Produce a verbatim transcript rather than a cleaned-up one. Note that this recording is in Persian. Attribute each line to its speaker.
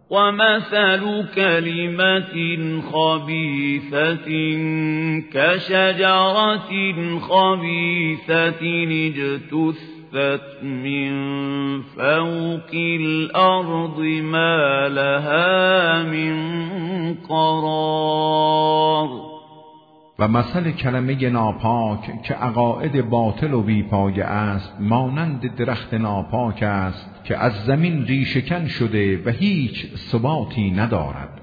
Speaker 1: ومثل كلمة خبيثة كشجرة خبيثة اجتثت من فوق الأرض ما لها من قرار.
Speaker 2: و مثل کلمه ناپاک که عقاید باطل و بیپایه است مانند درخت ناپاک است که از زمین ریشه‌کن شده و هیچ ثباتی ندارد.